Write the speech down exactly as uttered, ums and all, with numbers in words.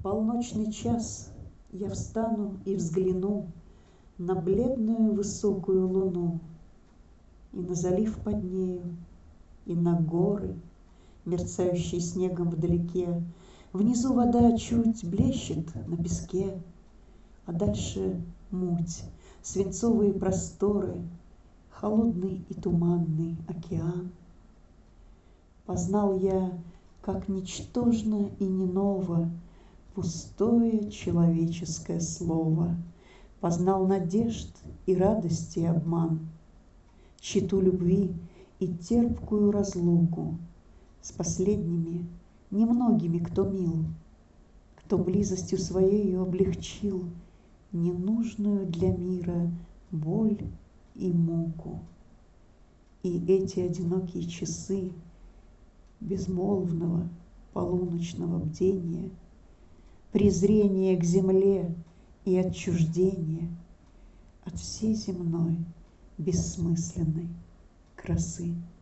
полночный час я встану и взгляну на бледную высокую луну, и на залив под нею, и на горы, мерцающие снегом вдалеке. Внизу вода чуть блещет на песке, а дальше муть, свинцовые просторы, холодный и туманный океан. Познал я, как ничтожно и не ново пустое человеческое слово, познал надежд и радости обман, тщету любви и терпкую разлуку с последними немногими, кто мил, кто близостью своею облегчил ненужную для мира боль и муку. И эти одинокие часы безмолвного полуночного бдения, презрение к земле и отчуждение от всей земной бессмысленной красы.